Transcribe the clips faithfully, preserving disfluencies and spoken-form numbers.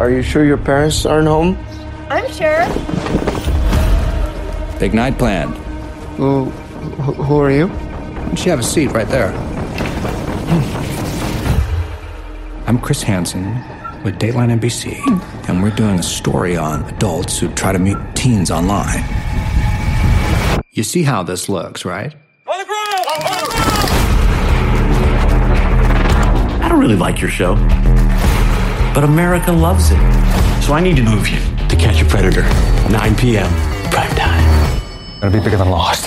Are you sure your parents aren't home? I'm sure. Big night planned. Who, who, who are you? Why don't you have a seat right there? I'm Chris Hansen with Dateline N B C, and we're doing a story on adults who try to meet teens online. You see how this looks, right? On the ground! On the ground! I don't really like your show, but America loves it. So I need to move you to Catch a Predator, nine p.m. prime time. Gonna be bigger than Lost.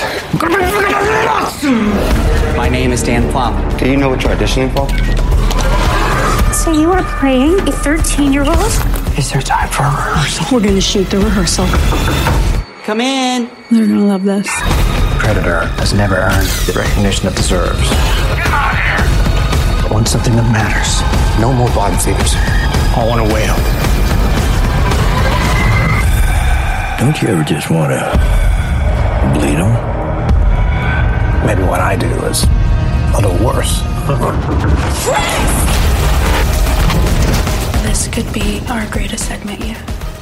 My name is Dan Plum. Do you know what you're auditioning for? So you are playing a thirteen-year-old? Is there time for a rehearsal? We're gonna shoot the rehearsal. Come in. They're gonna love this. Predator has never earned the recognition it deserves. Get out of here! But want something that matters. No more bottom feeders. I want a whale. Don't you ever just want to bleed them? Maybe what I do is a little worse. This could be our greatest segment yet.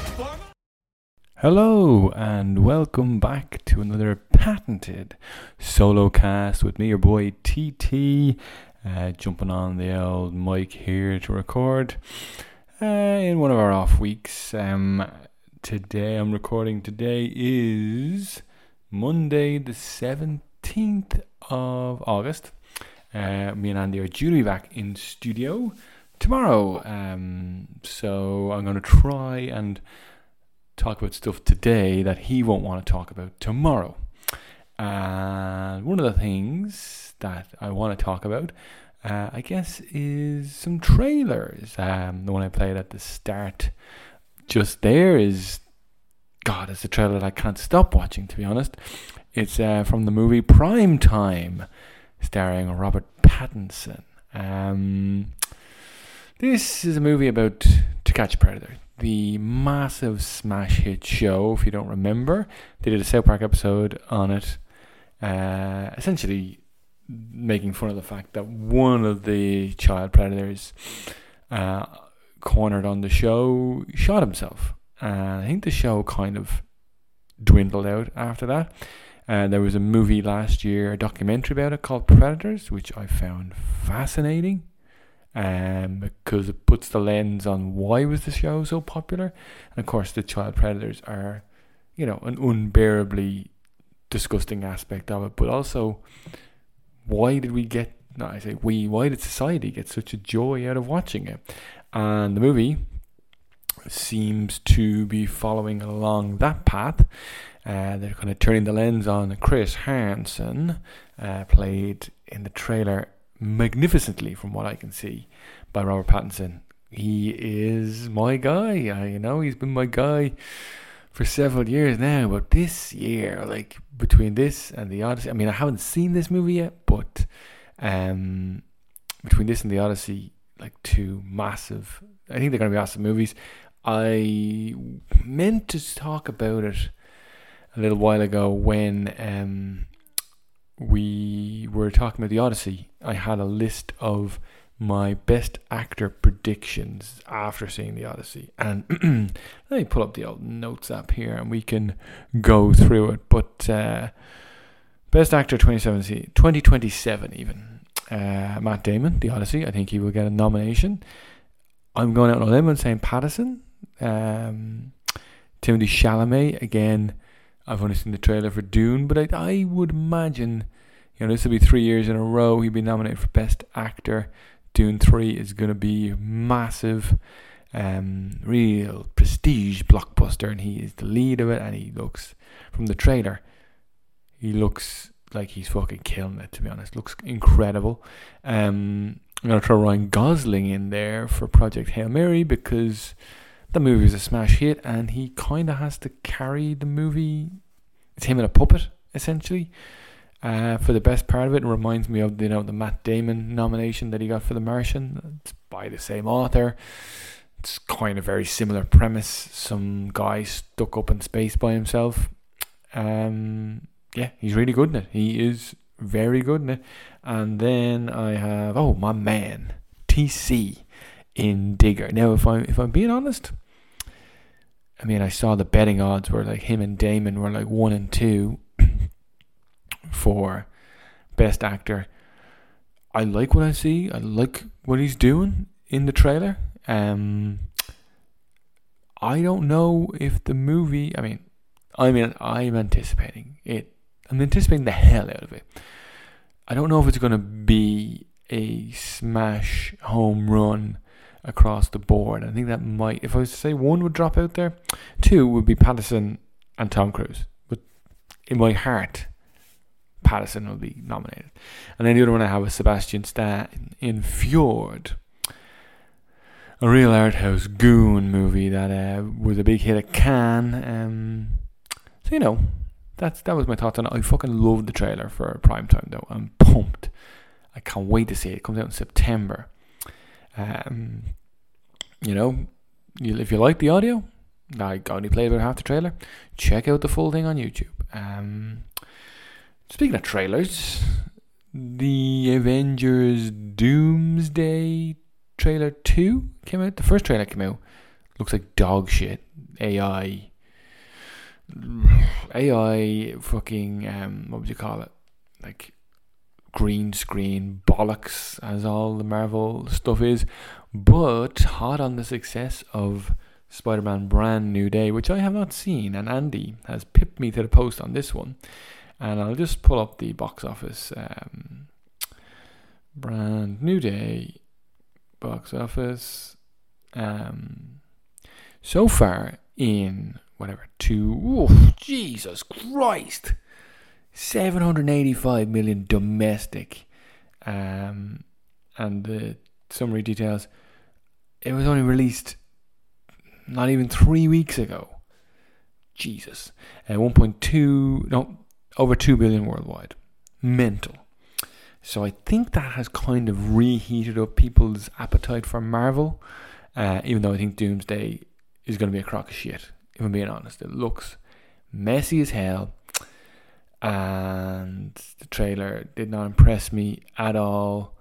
Hello and welcome back to another patented solo cast with me, your boy T T, uh, jumping on the old mic here to record uh, in one of our off weeks. Um, today I'm recording. Today is Monday the seventeenth of August. Uh, me and Andy are due to be back in studio tomorrow. Um, so I'm going to try and talk about stuff today that he won't want to talk about tomorrow. And one of the things that I want to talk about, uh, I guess, is some trailers. Um, the one I played at the start just there is, God, it's a trailer that I can't stop watching, to be honest. It's uh, from the movie Prime Time, starring Robert Pattinson. Um, this is a movie about To Catch a Predator, the massive smash hit show. If you don't remember, they did a South Park episode on it, uh, essentially making fun of the fact that one of the child predators uh, cornered on the show shot himself. And I think the show kind of dwindled out after that. Uh, there was a movie last year, a documentary about it called Predators, which I found fascinating. Um, because it puts the lens on why was the show so popular. And of course the child predators are, you know, an unbearably disgusting aspect of it, but also why did we get, no I say we, why did society get such a joy out of watching it? And the movie seems to be following along that path. Uh, they're kind of turning the lens on Chris Hansen, uh, played in the trailer magnificently, from what I can see, by Robert Pattinson. He is my guy. I, you know, he's been my guy for several years now. But this year, like between this and The Odyssey, I mean, I haven't seen this movie yet, but um, between this and The Odyssey, like two massive, I think they're going to be awesome movies. I meant to talk about it a little while ago when um. we were talking about The Odyssey. I had a list of my best actor predictions after seeing The Odyssey. And let me pull up the old notes app here and we can go through it. But uh, best actor twenty seventeen, twenty twenty-seven even. Uh, Matt Damon, The Odyssey. I think he will get a nomination. I'm going out on a limb and saying Pattinson. Um, Timothée Chalamet, again, I've only seen the trailer for Dune, but I, I would imagine, you know, this will be three years in a row he'd be nominated for Best Actor. Dune three is going to be massive, um, real prestige blockbuster, and he is the lead of it, and he looks, from the trailer, he looks like he's fucking killing it, to be honest. Looks incredible. Um, I'm going to throw Ryan Gosling in there for Project Hail Mary, because the movie was a smash hit and he kind of has to carry the movie. It's him and a puppet, essentially, uh, for the best part of it. It reminds me of, you know, the Matt Damon nomination that he got for The Martian. It's by the same author. It's kind of very similar premise. Some guy stuck up in space by himself. Um, yeah, he's really good in it. He is very good in it. And then I have, oh, my man, T C in Digger. Now, if I'm, if I'm being honest, I mean, I saw the betting odds were like him and Damon were like one and two for Best Actor. I like what I see. I like what he's doing in the trailer. Um, I don't know if the movie. I mean, I mean, I'm anticipating it. I'm anticipating the hell out of it. I don't know if it's going to be a smash home run across the board. I think that might. If I was to say one would drop out there, two would be Pattinson and Tom Cruise. But in my heart, Pattinson will be nominated. And then the other one I have is Sebastian Stan in Fjord, a real art house goon movie that uh, was a big hit at Cannes. Um, so you know, that's that was my thoughts on it. I fucking loved the trailer for prime time though. I'm pumped. I can't wait to see it. It comes out in September. Um, you know, you, if you like the audio, I only played about half the trailer. Check out the full thing on YouTube. Um. Speaking of trailers, the Avengers Doomsday trailer two came out. The first trailer came out. Looks like dog shit. A I. A I fucking, um, what would you call it? Like green screen bollocks, as all the Marvel stuff is. But hot on the success of Spider-Man Brand New Day, which I have not seen. And Andy has pipped me to the post on this one. And I'll just pull up the box office. Um, Brand New Day box office. Um, so far in whatever two. Oof, Jesus Christ, seven hundred eighty-five million domestic. Um, and the summary details. It was only released not even three weeks ago. Jesus, uh, one point two. No. Over two billion worldwide. Mental. So I think that has kind of reheated up people's appetite for Marvel. Uh, even though I think Doomsday is going to be a crock of shit. If I'm being honest. It looks messy as hell. And the trailer did not impress me at all.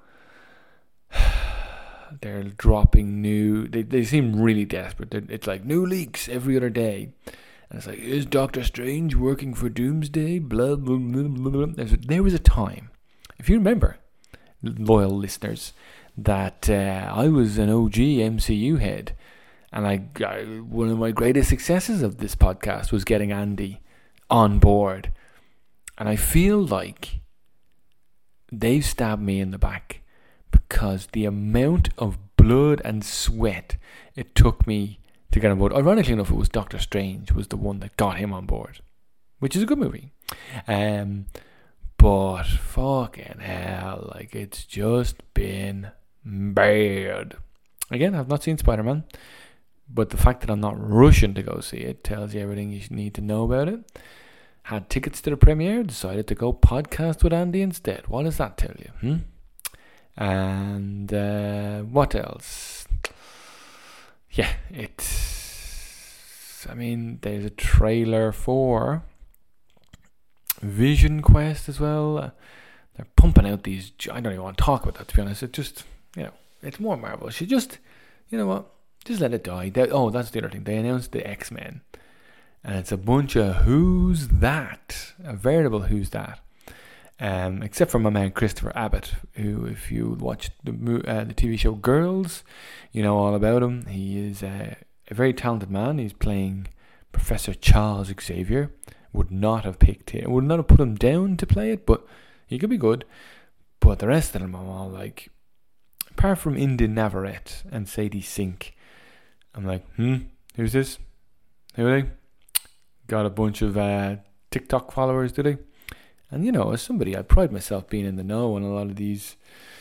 They're dropping new... They, they seem really desperate. They're, it's like new leaks every other day. And it's like, is Doctor Strange working for Doomsday? Blah, blah, blah, blah, blah. There was a time, if you remember, loyal listeners, that uh, I was an O G M C U head. And I, I one of my greatest successes of this podcast was getting Andy on board. And I feel like they've stabbed me in the back because the amount of blood and sweat it took me to get on board. Ironically enough, it was Doctor Strange was the one that got him on board, which is a good movie. Um, but fucking hell, like it's just been bad. Again, I've not seen Spider-Man, but the fact that I'm not rushing to go see it tells you everything you need to know about it. Had tickets to the premiere, decided to go podcast with Andy instead. What does that tell you? Hmm? And uh, what else? Yeah, it's... I mean, there's a trailer for Vision Quest as well. Uh, they're pumping out these... I don't even want to talk about that, to be honest. It just, you know, it's more Marvel. She just, you know what? Just let it die. They, oh, that's the other thing. They announced the X-Men. And it's a bunch of who's that? A veritable who's that. Um, except for my man Christopher Abbott, who, if you watched the uh, the T V show Girls, you know all about him. He is uh, a very talented man. He's playing Professor Charles Xavier. Would not have picked him. Would not have put him down to play it, but he could be good. But the rest of them are all like, apart from Indy Navarrete and Sadie Sink, I'm like, hmm, who's this? Who are they? Got a bunch of uh, TikTok followers, do they? And, you know, as somebody, I pride myself being in the know on a lot of these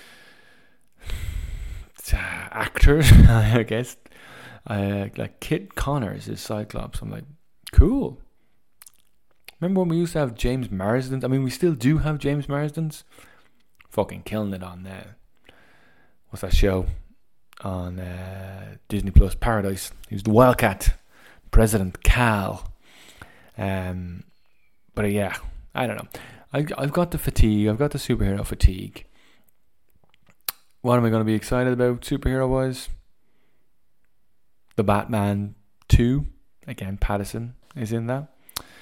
uh, actors, I guess. Uh, like Kit Connors is Cyclops. I'm like, cool. Remember when we used to have James Marsden? I mean, we still do have James Marsden's. Fucking killing it on uh, what's that show? On uh, Disney Plus, Paradise. He was the Wildcat. President Cal. Um, but uh, yeah, I don't know. I, I've got the fatigue. I've got the superhero fatigue. What am I going to be excited about superhero-wise? The Batman two Again, Pattinson is in that.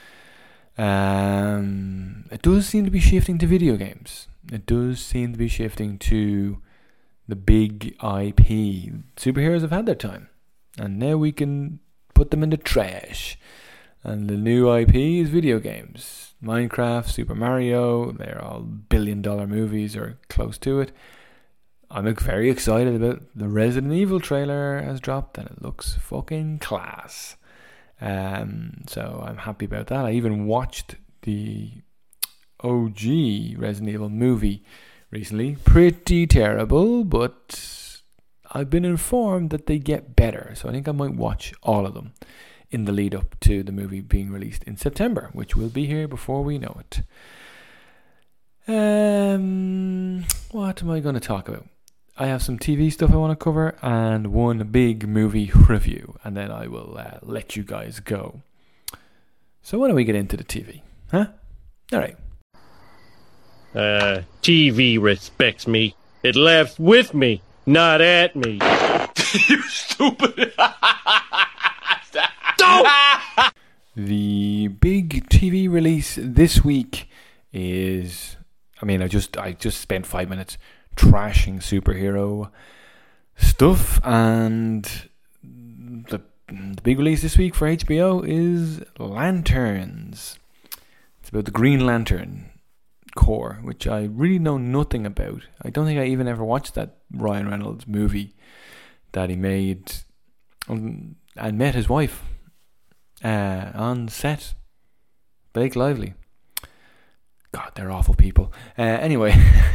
Um, it does seem to be shifting to video games. It does seem to be shifting to the big I P. Superheroes have had their time, and now we can put them in the trash. And the new I P is video games. Minecraft, Super Mario, they're all billion dollar movies or close to it. I'm very excited about the Resident Evil trailer has dropped, and it looks fucking class. Um, so I'm happy about that. I even watched the O G Resident Evil movie recently. Pretty terrible, but I've been informed that they get better. So I think I might watch all of them in the lead up to the movie being released in September, which will be here before we know it. Um, what am I going to talk about? I have some T V stuff I want to cover and one big movie review, and then I will uh, let you guys go. So why don't we get into the T V? Huh? All right. Uh, T V respects me. It laughs with me, not at me. You stupid. The big T V release this week is, I mean, I just I just spent five minutes trashing superhero stuff, and the, the big release this week for H B O is Lanterns. It's about the Green Lantern Corps, which I really know nothing about. I don't think I even ever watched that Ryan Reynolds movie that he made um, and met his wife uh, on set, Blake Lively. God, they're awful people. Uh, anyway,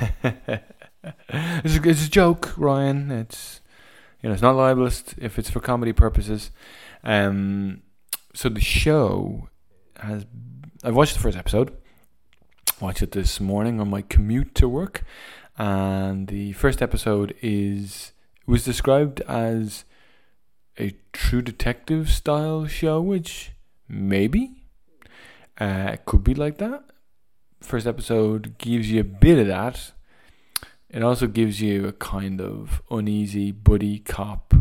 it's, a, it's a joke, Ryan. It's, you know, it's not libelous if it's for comedy purposes. Um, so the show has. I've watched the first episode. Watched it this morning on my commute to work, and the first episode is was described as a True Detective style show, which maybe uh, it could be like that. First episode gives you a bit of that. It also gives you a kind of uneasy buddy cop.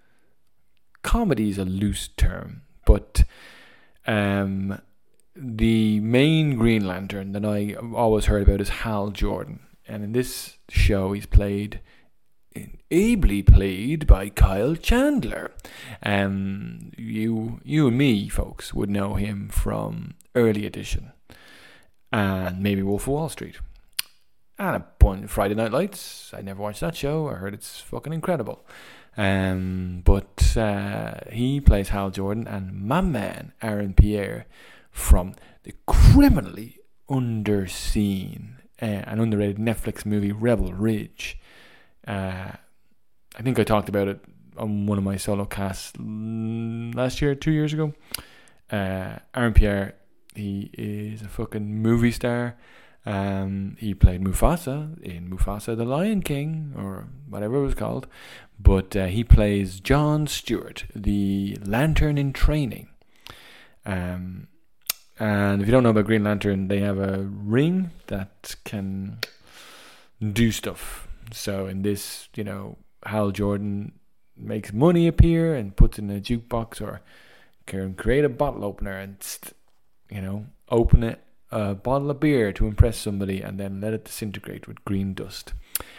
Comedy is a loose term, but um, the main Green Lantern that I always heard about is Hal Jordan, and in this show he's played, ably played by Kyle Chandler. Um, you, you and me, folks, would know him from Early Edition and maybe Wolf of Wall Street. And a bunch Friday Night Lights. I never watched that show. I heard it's fucking incredible. Um, but uh, he plays Hal Jordan, and my man Aaron Pierre from the criminally underseen uh, and underrated Netflix movie Rebel Ridge. Uh, I think I talked about it on one of my solo casts last year, two years ago. Uh, Aaron Pierre, he is a fucking movie star. Um, he played Mufasa in Mufasa the Lion King, or whatever it was called. But uh, he plays John Stewart, the Lantern in training. Um, and if you don't know about Green Lantern, they have a ring that can do stuff. So in this, you know, Hal Jordan makes money appear and puts it in a jukebox, or can create a bottle opener and, you know, open it. A bottle of beer to impress somebody and then let it disintegrate with green dust.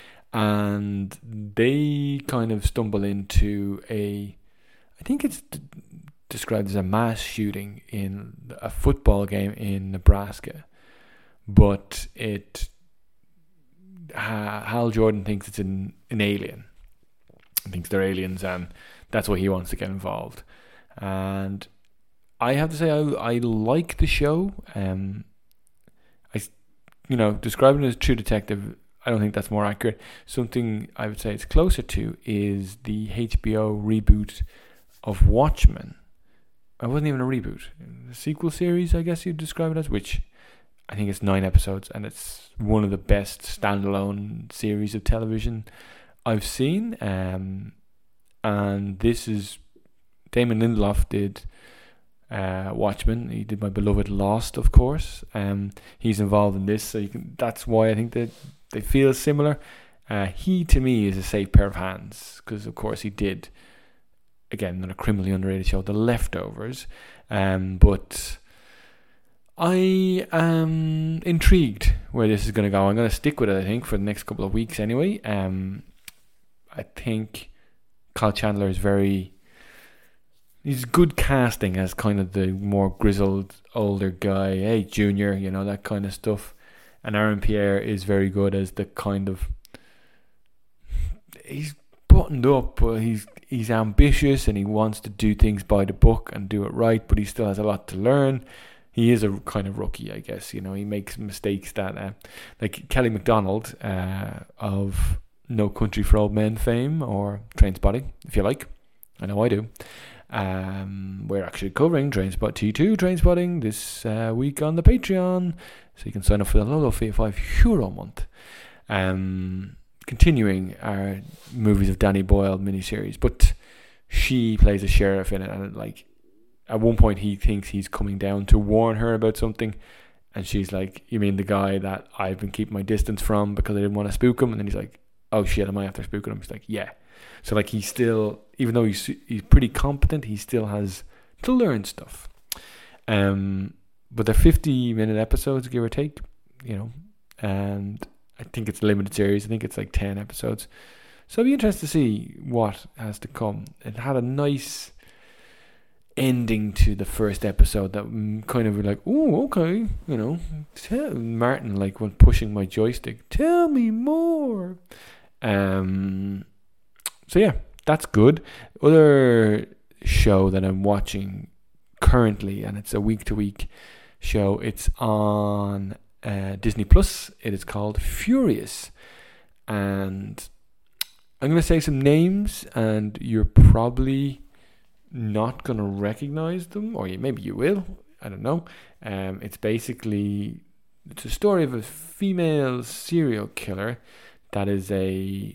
And they kind of stumble into a, I think it's d- described as a mass shooting in a football game in Nebraska. But it, uh, Hal Jordan thinks it's an, an alien. He thinks they're aliens, and that's why he wants to get involved. And I have to say, I, I like the show. Um, I, you know, describing it as True Detective, I don't think that's more accurate. Something I would say it's closer to is the H B O reboot of Watchmen. It wasn't even a reboot. A sequel series, I guess you'd describe it as, which I think it's nine episodes, and it's one of the best standalone series of television I've seen. Um, and this is, Damon Lindelof did Uh, Watchmen. He did My Beloved Lost, of course. Um, he's involved in this, so you can, that's why I think that they feel similar. Uh, he, to me, is a safe pair of hands, because, of course, he did again, another criminally underrated show, The Leftovers. Um, but I am intrigued where this is going to go. I'm going to stick with it, I think, for the next couple of weeks anyway. Um, I think Kyle Chandler is very... He's good casting as kind of the more grizzled older guy. Hey, Junior, you know, that kind of stuff. And Aaron Pierre is very good as the kind of... He's buttoned up, but he's he's ambitious and he wants to do things by the book and do it right, but he still has a lot to learn. He is a kind of rookie, I guess. You know, he makes mistakes that... Uh, like Kelly MacDonald uh, of No Country for Old Men fame, or Trainspotting, if you like. I know I do. Um, we're actually covering Trainspot T two Trainspotting this uh, week on the Patreon, so you can sign up for the low low fee of five euro a month. Um, continuing our movies of Danny Boyle miniseries, but she plays a sheriff in it, and like at one point he thinks he's coming down to warn her about something, and she's like, "You mean the guy that I've been keeping my distance from because I didn't want to spook him?" And then he's like, "Oh shit, am I after spooking him?" She's like, "Yeah." So like he's still, even though he's he's pretty competent, he still has to learn stuff. Um, but they're fifty minute episodes, give or take, you know, and I think it's a limited series. I think it's like ten episodes. So it'll be interesting to see what has to come. It had a nice ending to the first episode that kind of like, oh, okay, you know, tell Martin, like when pushing my joystick, tell me more. Um. So yeah, that's good. Other show that I'm watching currently, and it's a week-to-week show. It's on uh, Disney Plus. It is called Furious, and I'm going to say some names, and you're probably not going to recognize them, or you, maybe you will. I don't know. Um, it's basically it's a story of a female serial killer that is a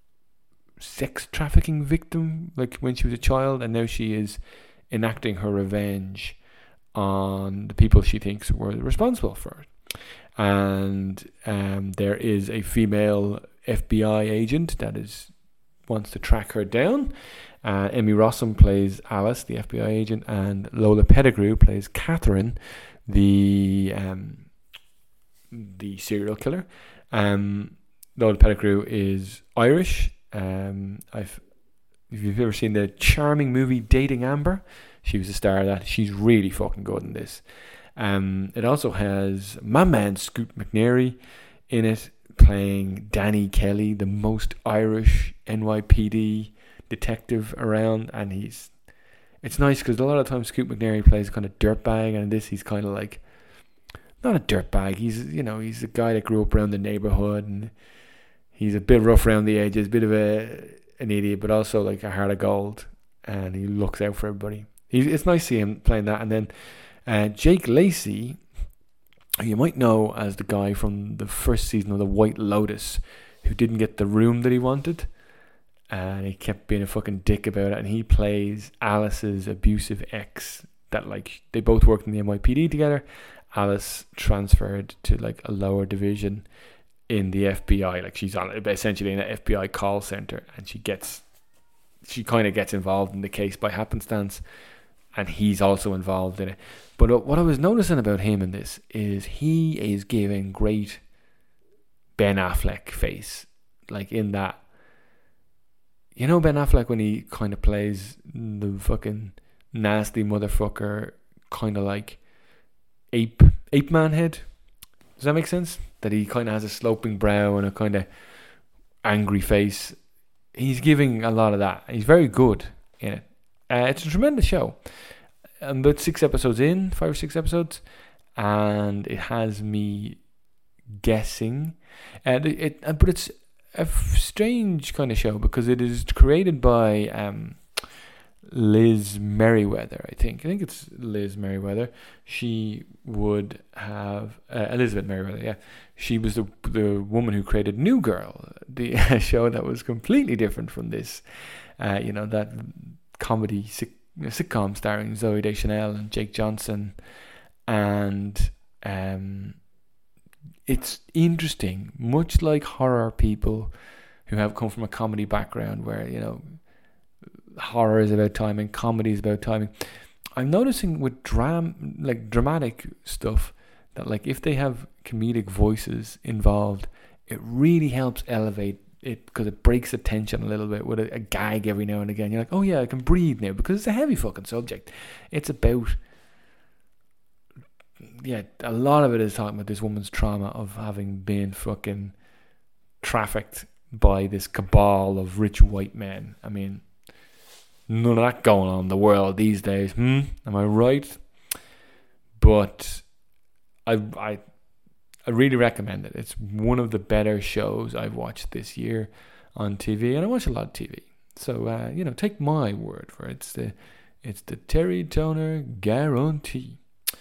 sex trafficking victim, like when she was a child, and now she is enacting her revenge on the people she thinks were responsible for it. And um, there is a female F B I agent that is wants to track her down. Uh, Emmy Rossum plays Alice, the F B I agent, and Lola Pettigrew plays Catherine, the um, the serial killer. Um, Lola Pettigrew is Irish. Um, I've if you've ever seen the charming movie Dating Amber, she was a star of that. She's really fucking good in this. Um, it also has my man Scoot McNairy in it, playing Danny Kelly, the most Irish N Y P D detective around, and he's it's nice because a lot of times Scoot McNairy plays a kind of dirtbag, and in this he's kind of like not a dirtbag. He's you know he's a guy that grew up around the neighborhood, and he's a bit rough around the edges, a bit of a an idiot, but also like a heart of gold, and he looks out for everybody. He's, it's nice to see him playing that. And then uh, Jake Lacey, who you might know as the guy from the first season of The White Lotus, who didn't get the room that he wanted, and he kept being a fucking dick about it. And he plays Alice's abusive ex. That like they both worked in the N Y P D together. Alice transferred to like a lower division in the F B I, like she's on essentially in an F B I call center, and she gets she kind of gets involved in the case by happenstance, and he's also involved in it. But what I was noticing about him in this is he is giving great Ben Affleck face, like in that, you know, Ben Affleck when he kind of plays the fucking nasty motherfucker, kind of like ape ape man head. Does that make sense? That he kind of has a sloping brow and a kind of angry face. He's giving a lot of that. He's very good in it. Uh, it's a tremendous show. I'm about six episodes in, five or six episodes, and it has me guessing. And it, it but it's a strange kind of show because it is created by um, Liz Merriweather, I think. I think it's Liz Merriweather. She would have uh, Elizabeth Merriweather. Yeah, she was the the woman who created New Girl, the uh, show that was completely different from this. Uh, you know, that comedy sic- sitcom starring Zooey Deschanel and Jake Johnson, and um, it's interesting. Much like horror people who have come from a comedy background, where you know. horror is about timing, comedy is about timing. I'm noticing with dram like dramatic stuff that like if they have comedic voices involved, it really helps elevate it because it breaks the tension a little bit with a, a gag every now and again. You're like, oh yeah, I can breathe now, because it's a heavy fucking subject. It's about, yeah, a lot of it is talking about this woman's trauma of having been fucking trafficked by this cabal of rich white men. I mean, none of that going on in the world these days. Hmm? Am I right? But I I I really recommend it. It's one of the better shows I've watched this year on T V, and I watch a lot of T V. So uh, you know, take my word for it. It's the it's the Terry Toner guarantee.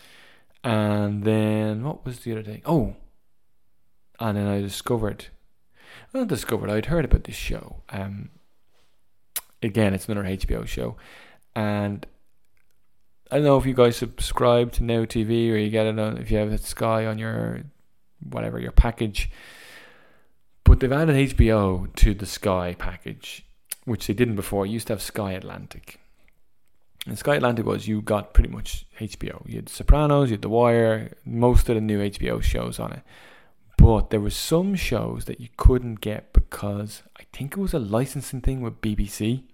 And then what was the other thing? Oh, and then I discovered. Well, not discovered. I'd heard about this show. Um. Again, it's another H B O show, and I don't know if you guys subscribe to Now T V or you get it on, if you have Sky on your whatever your package, but they've added H B O to the Sky package, which they didn't before. You used to have Sky Atlantic, and Sky Atlantic was you got pretty much H B O. You had Sopranos, you had The Wire, most of the new H B O shows on it. But there were some shows that you couldn't get because I think it was a licensing thing with B B C.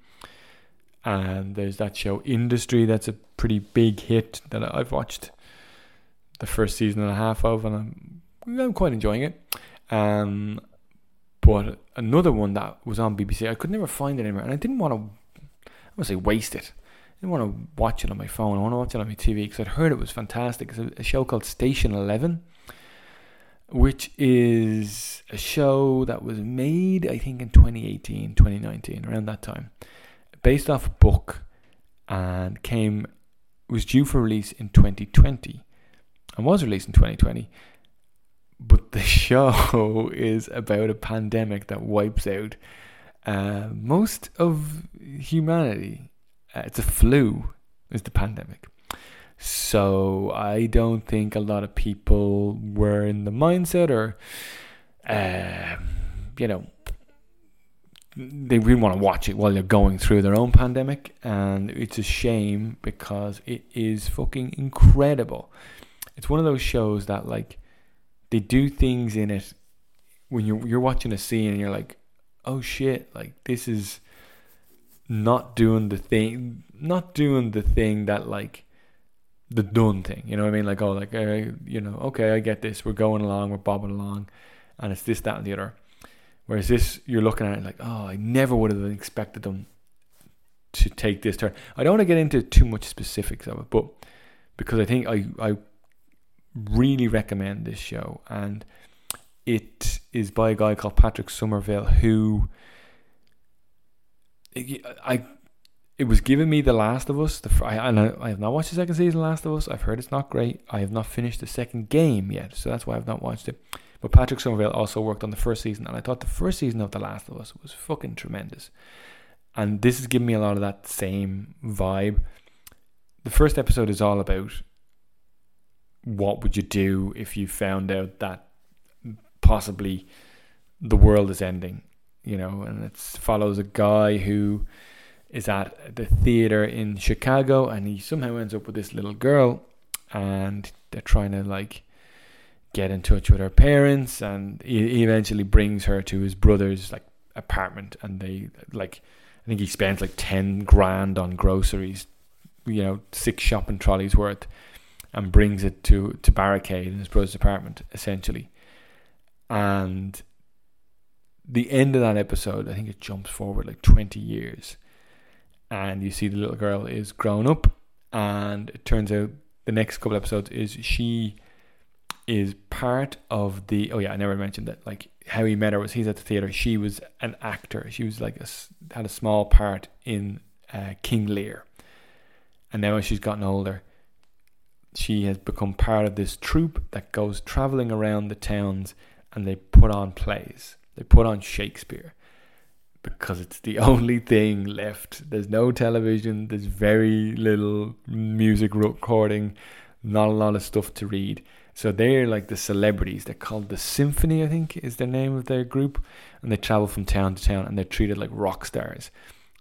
And there's that show Industry that's a pretty big hit that I've watched the first season and a half of, and I'm, I'm quite enjoying it. Um, but another one that was on B B C, I could never find it anywhere, and I didn't want to, I want to say waste it. I didn't want to watch it on my phone. I want to watch it on my T V because I'd heard it was fantastic. It's a, a show called Station Eleven, which is a show that was made, I think, in twenty eighteen, twenty nineteen, around that time, based off a book, and came was due for release in twenty twenty, and was released in twenty twenty. But the show is about a pandemic that wipes out uh, most of humanity. Uh, it's a flu, is the pandemic. So I don't think a lot of people were in the mindset, or, uh, you know, they really want to watch it while they're going through their own pandemic. And it's a shame because it is fucking incredible. It's one of those shows that, like, they do things in it when you're, you're watching a scene and you're like, oh shit, like, this is not doing the thing, not doing the thing that, like, the done thing, you know what I mean? Like, oh, like, uh, you know, okay, I get this. We're going along, we're bobbing along, and it's this, that, and the other. Whereas this, you're looking at it like, oh, I never would have expected them to take this turn. I don't want to get into too much specifics of it, but because I think I, I really recommend this show, and it is by a guy called Patrick Somerville, who I. It was giving me The Last of Us. The I, and I, I have not watched the second season of The Last of Us. I've heard it's not great. I have not finished the second game yet, so that's why I've not watched it. But Patrick Somerville also worked on the first season, and I thought the first season of The Last of Us was fucking tremendous. And this is giving me a lot of that same vibe. The first episode is all about what would you do if you found out that possibly the world is ending, you know, and it follows a guy who is at the theater in Chicago, and he somehow ends up with this little girl, and they're trying to, like, get in touch with her parents, and he eventually brings her to his brother's, like, apartment, and they, like, I think he spends like ten grand on groceries, you know, six shopping trolleys worth, and brings it to, to barricade in his brother's apartment, essentially. And the end of that episode, I think it jumps forward like twenty years, and you see the little girl is grown up, and it turns out the next couple episodes is she is part of the, oh yeah, I never mentioned that, like, how he met her was he's at the theater. She was an actor. She was like a, had a small part in uh, King Lear, and now as she's gotten older, she has become part of this troupe that goes traveling around the towns, and they put on plays. They put on Shakespeare, because it's the only thing left. There's no television. There's very little music recording. Not a lot of stuff to read. So they're like the celebrities. They're called the Symphony, I think, is the name of their group. And they travel from town to town, and they're treated like rock stars.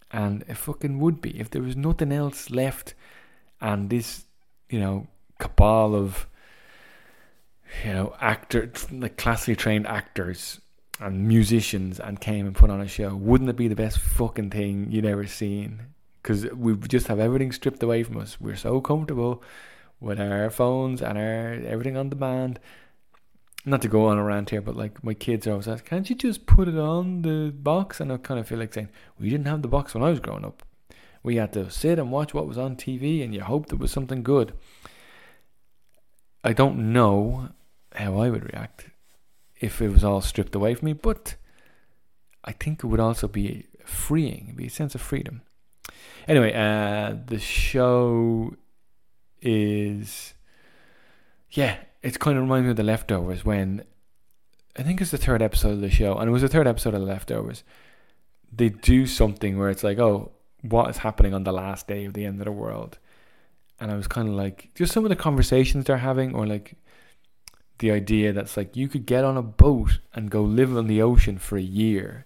And it fucking would be. If there was nothing else left and this, you know, cabal of, you know, actor, like classically trained actors and musicians and came and put on a show, wouldn't it be the best fucking thing you'd ever seen? Because we just have everything stripped away from us. We're so comfortable with our phones and our everything on demand. Not to go on a rant here, but like my kids are always asking, can't you just put it on the box? And I kind of feel like saying, we didn't have the box when I was growing up. We had to sit and watch what was on T V and you hoped it was something good. I don't know how I would react if it was all stripped away from me, but I think it would also be freeing. It'd be a sense of freedom. Anyway, uh, the show is, yeah, it's kind of reminds me of The Leftovers, when I think it's the third episode of the show, and it was the third episode of The Leftovers. They do something where it's like, oh, what is happening on the last day of the end of the world? And I was kind of like, just some of the conversations they're having, or like the idea that's like, you could get on a boat and go live on the ocean for a year,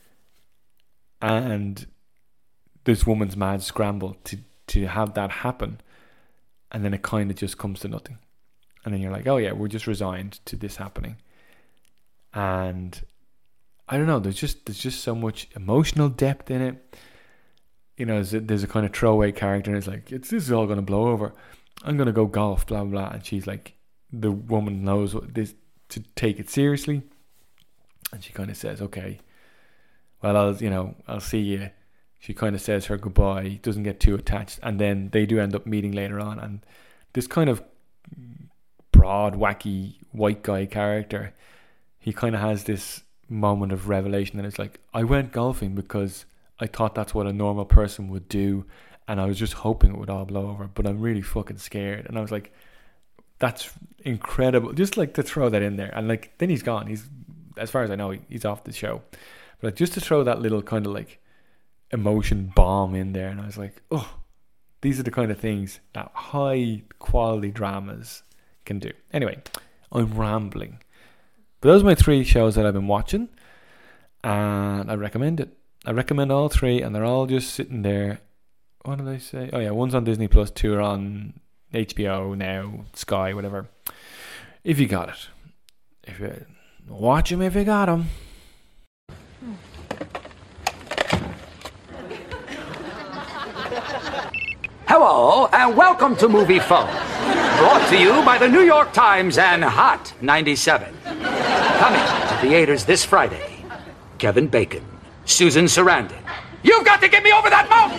and this woman's mad scramble to, to have that happen, and then it kind of just comes to nothing. And then you're like, oh yeah, we're just resigned to this happening. And I don't know, there's just there's just so much emotional depth in it. You know, there's a, there's a kind of throwaway character, and it's like, it's this is all going to blow over. I'm going to go golf, blah, blah, blah. And she's like, the woman knows what this to take it seriously. And she kind of says, okay, well, I'll, you know, I'll see you. She kind of says her goodbye, doesn't get too attached. And then they do end up meeting later on. And this kind of broad, wacky, white guy character, he kind of has this moment of revelation. And it's like, I went golfing because I thought that's what a normal person would do. And I was just hoping it would all blow over. But I'm really fucking scared. And I was like, that's incredible. Just like to throw that in there. And like, then he's gone. He's, as far as I know, he's off the show. But like, just to throw that little kind of like emotion bomb in there, and I was like, oh, these are the kind of things that high quality dramas can do. Anyway, I'm rambling, but those are my three shows that I've been watching, and I recommend it. I recommend all three, and they're all just sitting there. What did I say? Oh yeah, one's on Disney Plus, two are on H B O now, Sky, whatever. If you got it, if you watch them, if you got them. Hello, and welcome to Movie Phone. Brought to you by the New York Times and Hot ninety-seven. Coming to theaters this Friday, Kevin Bacon, Susan Sarandon. You've got to get me over that mountain!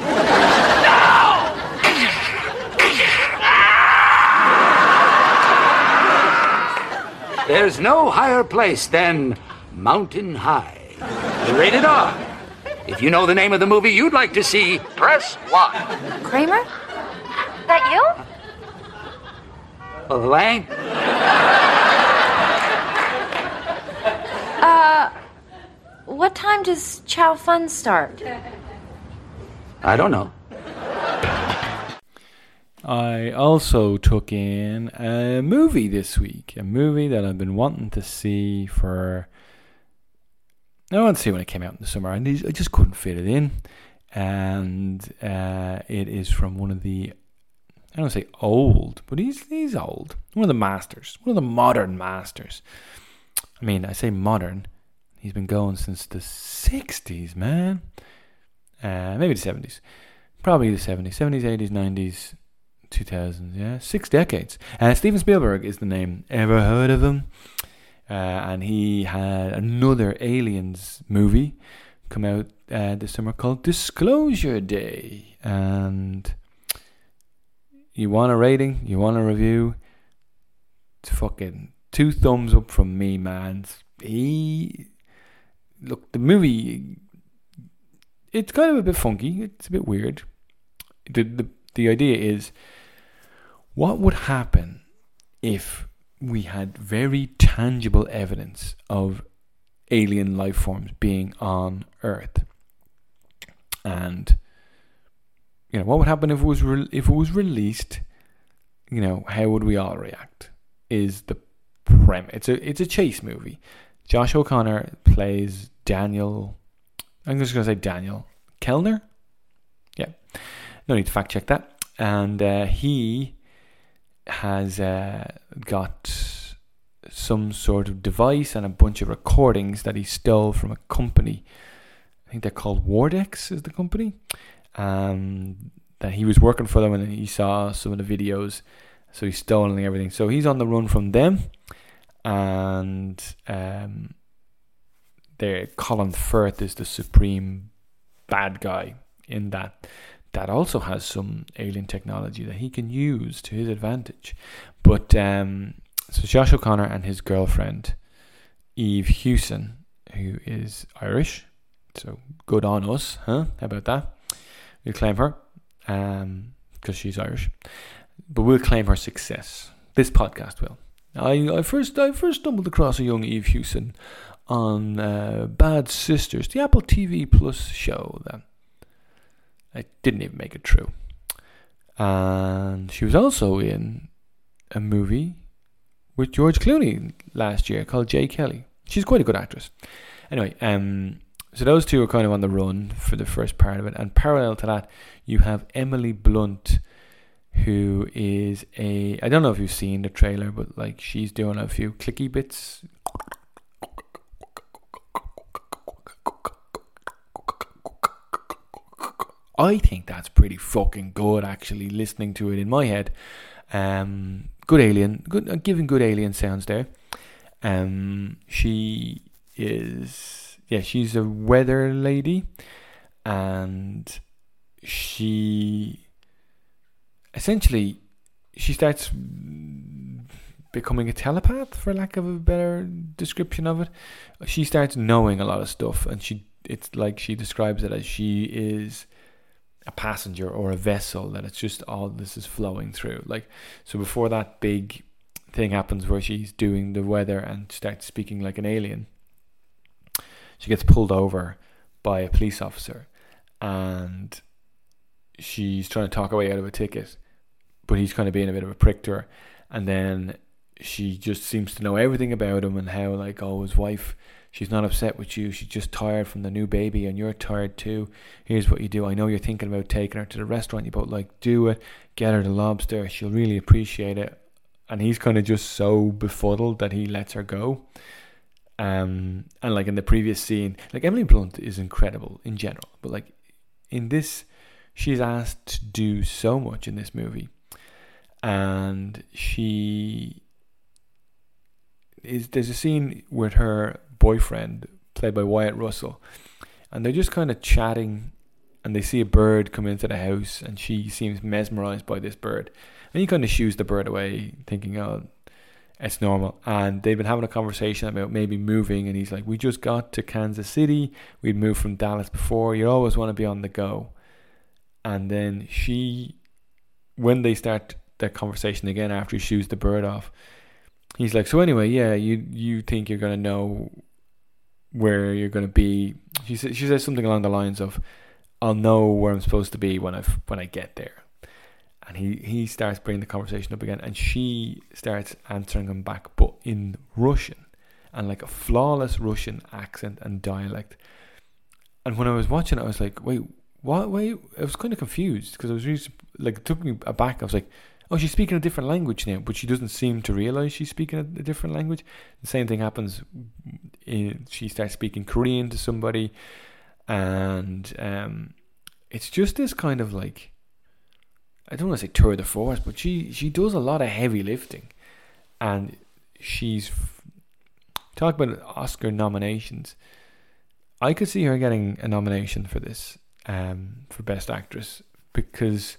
No! There's no higher place than Mountain High. Rated R. If you know the name of the movie you'd like to see, press one. Kramer? That you? Elaine? Uh, what time does Chow Fun start? I don't know. I also took in a movie this week. A movie that I've been wanting to see for... I wanted to see when it came out in the summer, and I just couldn't fit it in. And uh, it is from one of the... I don't say old, but he's he's old. One of the masters. One of the modern masters. I mean, I say modern. He's been going since the sixties, man. Uh, maybe the seventies. Probably the seventies. seventies, eighties, nineties, two thousands. Yeah, six decades. Uh, Steven Spielberg is the name. Ever heard of him? Uh, and he had another Aliens movie come out uh, this summer called Disclosure Day. And... you want a rating? You want a review? It's fucking two thumbs up from me, man. He, look, the movie, it's kind of a bit funky. It's a bit weird. The, the, the idea is, what would happen if we had very tangible evidence of alien life forms being on Earth? And... you know, what would happen if it was re- if it was released? You know, how would we all react? Is the premise. It's a it's a chase movie. Josh O'Connor plays Daniel. I'm just gonna say Daniel Kellner. No need to fact check that. And uh, he has uh, got some sort of device and a bunch of recordings that he stole from a company. I think they're called Wardex is the company. Um, that he was working for them and he saw some of the videos. So he's stolen everything. So he's on the run from them. And um, there, Colin Firth is the supreme bad guy in that. That also has some alien technology that he can use to his advantage. But um, so Josh O'Connor and his girlfriend, Eve Hewson, who is Irish. So good on us, huh? How about that? We'll claim her um, because she's Irish. But we'll claim her success. This podcast will. I, I first I first stumbled across a young Eve Hewson on uh, Bad Sisters, the Apple T V Plus show that I didn't even make it through. And she was also in a movie with George Clooney last year called Jay Kelly. She's quite a good actress. Anyway, um, so those two are kind of on the run for the first part of it. And parallel to that, you have Emily Blunt, who is a... I don't know if you've seen the trailer, but like she's doing a few clicky bits. I think that's pretty fucking good, actually, listening to it in my head. Um, good alien, good, uh, giving good alien sounds there. Um, she is, yeah, she's a weather lady, and she essentially she starts becoming a telepath, for lack of a better description of it. She starts knowing a lot of stuff, and she it's like she describes it as she is a passenger or a vessel, that it's just all this is flowing through. Like, so before that big thing happens where she's doing the weather and starts speaking like an alien, she gets pulled over by a police officer, and she's trying to talk her way out of a ticket, but he's kind of being a bit of a prick to her. And then she just seems to know everything about him and how, like, oh, his wife, she's not upset with you, she's just tired from the new baby and you're tired too. Here's what you do. I know you're thinking about taking her to the restaurant, you both like, do it, get her the lobster, she'll really appreciate it. And he's kind of just so befuddled that he lets her go. Um, and like in the previous scene, like Emily Blunt is incredible in general, but like in this, she's asked to do so much in this movie. And she is, there's a scene with her boyfriend, played by Wyatt Russell, and they're just kind of chatting, and they see a bird come into the house, and she seems mesmerized by this bird, and he kind of shoos the bird away, thinking, oh, it's normal. And they've been having a conversation about maybe moving, and he's like, we just got to Kansas City, we'd moved from Dallas before, you always want to be on the go. And then she, when they start that conversation again after he shoos the bird off, he's like, so anyway, yeah, you you think you're going to know where you're going to be. She says, she says something along the lines of, I'll know where I'm supposed to be when I when I get there. And he, he starts bringing the conversation up again, and she starts answering him back, but in Russian, and like a flawless Russian accent and dialect. And when I was watching it, I was like, wait, what? Wait, I was kind of confused, because I was really, like, it took me aback. I was like, oh, she's speaking a different language now, but she doesn't seem to realize she's speaking a, a different language. The same thing happens. In, she starts speaking Korean to somebody, and um, it's just this kind of like, I don't want to say tour de force, but she, she does a lot of heavy lifting. And she's, talk about Oscar nominations, I could see her getting a nomination for this, um, for Best Actress, because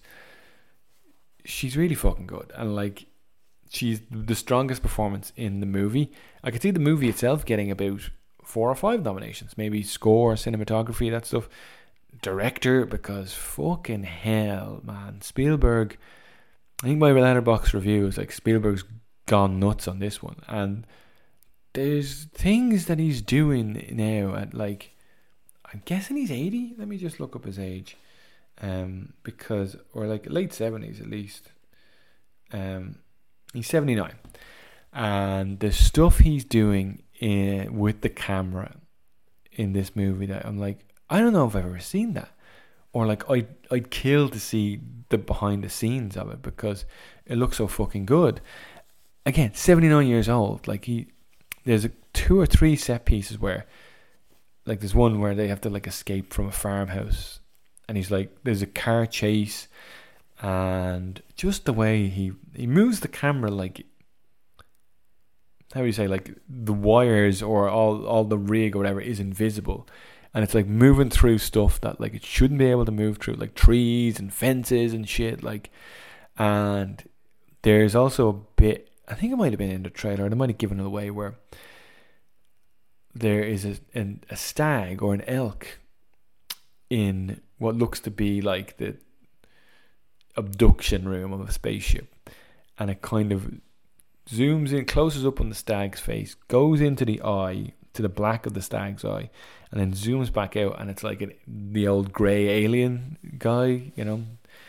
she's really fucking good. And like, she's the strongest performance in the movie. I could see the movie itself getting about four or five nominations, maybe score, cinematography, that stuff. Director, because fucking hell, man, Spielberg, I think my Letterboxd review is like, Spielberg's gone nuts on this one. And there's things that he's doing now at, like, I'm guessing he's eighty. Let me just look up his age. Um, because, or like late seventies at least. Um, he's seventy-nine. And the stuff he's doing in, with the camera in this movie, that I'm like, I don't know if I've ever seen that. or like I'd, I'd kill to see the behind the scenes of it because it looks so fucking good. Again, seventy-nine years old. Like he, there's a, two or three set pieces where, like there's one where they have to like escape from a farmhouse, and he's like, there's a car chase, and just the way he he moves the camera, like, how do you say, like the wires or all all the rig or whatever is invisible, and it's like moving through stuff that like it shouldn't be able to move through, like trees and fences and shit, like. And there's also a bit, I think it might have been in the trailer, they might have given it away, where there is a, an, a stag or an elk in what looks to be like the abduction room of a spaceship, and it kind of zooms in, closes up on the stag's face, goes into the eye, to the black of the stag's eye, and then zooms back out, and it's like an, the old grey alien guy, you know,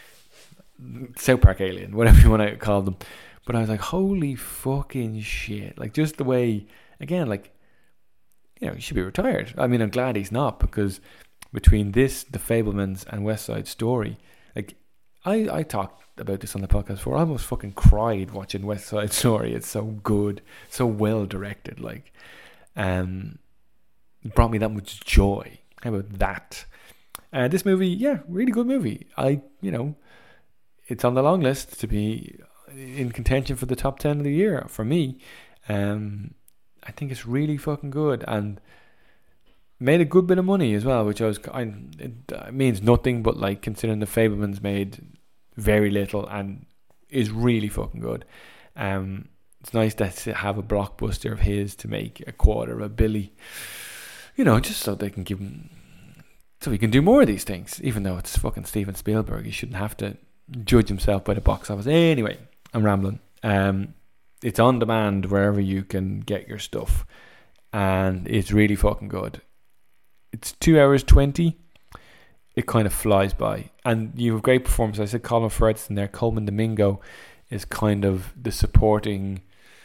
South Park alien, whatever you want to call them. But I was like, holy fucking shit. Like, just the way, again, like, you know, he should be retired. I mean, I'm glad he's not, because between this, The Fabelmans, and West Side Story, like, I, I talked about this on the podcast before. I almost fucking cried watching West Side Story. It's so good, so well directed. Like, um, it brought me that much joy. How about that? Uh, this movie, yeah, really good movie. I, you know, it's on the long list to be in contention for the top ten of the year for me. Um, I think it's really fucking good, and made a good bit of money as well, which I was. I, it, it means nothing, but like considering the Fabelmans made very little and is really fucking good. Um, it's nice to have a blockbuster of his to make a quarter of a billy. You know, just so they can give him, so he can do more of these things. Even though it's fucking Steven Spielberg, he shouldn't have to judge himself by the box office. Anyway, I'm rambling. Um, it's on demand wherever you can get your stuff, and it's really fucking good. It's two hours twenty. It kind of flies by, and you have great performance. I said Colin Firth's in there. Coleman Domingo is kind of the supporting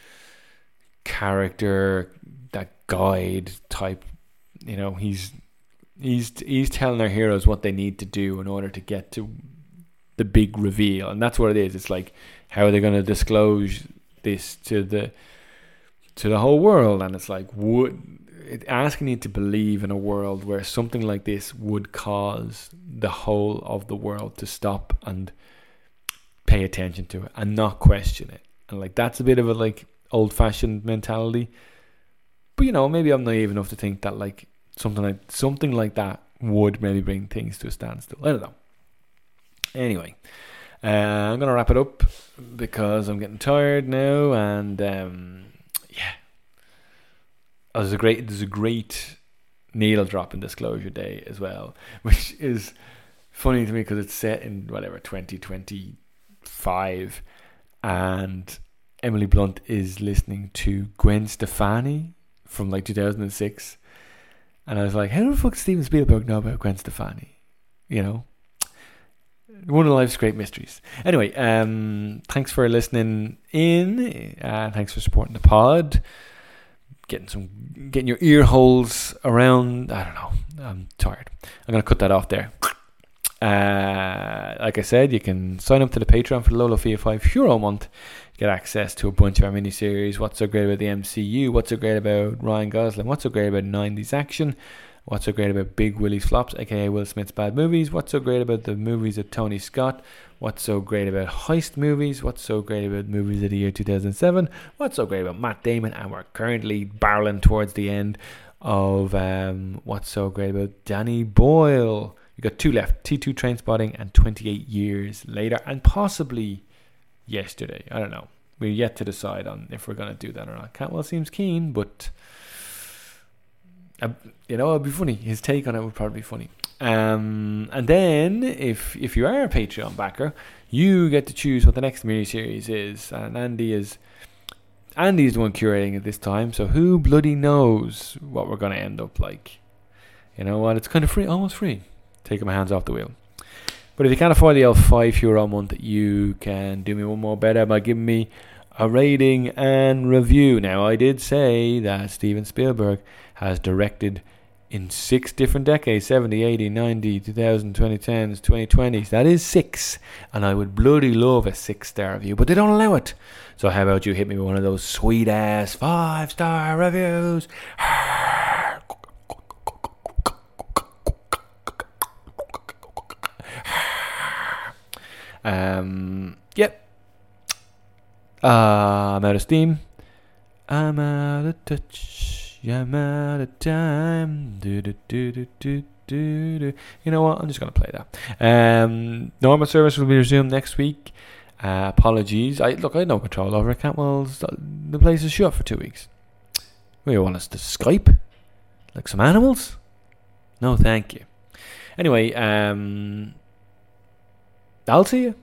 character, that guide type. You know, he's he's he's telling our heroes what they need to do in order to get to the big reveal, and that's what it is. It's like, how are they going to disclose this to the to the whole world? And it's like, would it asking you to believe in a world where something like this would cause the whole of the world to stop and pay attention to it and not question it. And like, that's a bit of a like old-fashioned mentality, but you know, maybe I'm naive enough to think that like something like something like that would maybe bring things to a standstill. I don't know. Anyway, uh, I'm going to wrap it up because I'm getting tired now, and um, yeah. Oh, there's a great there's a great needle drop in Disclosure Day as well, which is funny to me because it's set in whatever twenty twenty-five, and Emily Blunt is listening to Gwen Stefani from like two thousand six, and I was like, how the fuck does Steven Spielberg know about Gwen Stefani? You know, one of life's great mysteries. Anyway, um, thanks for listening in, and thanks for supporting the pod. Getting some, getting your ear holes around. I don't know. I'm tired. I'm gonna cut that off there. Uh, like I said, you can sign up to the Patreon for the low, low fee of five euro a month. Get access to a bunch of our miniseries. What's so great about the M C U? What's so great about Ryan Gosling? What's so great about nineties action? What's so great about Big Willie's flops, aka Will Smith's bad movies? What's so great about the movies of Tony Scott? What's so great about heist movies? What's so great about movies of the year two thousand seven? What's so great about Matt Damon? And we're currently barreling towards the end of um, What's so great about Danny Boyle? We've got two left, T two Trainspotting and twenty-eight years later, and possibly Yesterday. I don't know. We're yet to decide on if we're going to do that or not. Cantwell seems keen, but uh, you know, it'd be funny. His take on it would probably be funny. Um, and then, if if you are a Patreon backer, you get to choose what the next miniseries is. And Andy is Andy is the one curating it this time, so who bloody knows what we're going to end up like? You know what? It's kind of free, almost free. Taking my hands off the wheel. But if you can't afford the old five euro a month, you can do me one more better by giving me a rating and review. Now, I did say that Steven Spielberg has directed in six different decades, seventy, eighty, ninety, two thousand, twenty tens, twenty twenties. That is six. And I would bloody love a six-star review, but they don't allow it. So how about you hit me with one of those sweet-ass five-star reviews? Um, yep. Uh, I'm out of steam. I'm out of touch. I'm out of time. Do, do, do, do, do, do, do. You know what? I'm just going to play that. Um, normal service will be resumed next week. Uh, apologies. I Look, I had no control over it. Cantwell's, the place is shut for two weeks. What, you want us to Skype? Like some animals? No, thank you. Anyway, um... I'll see you.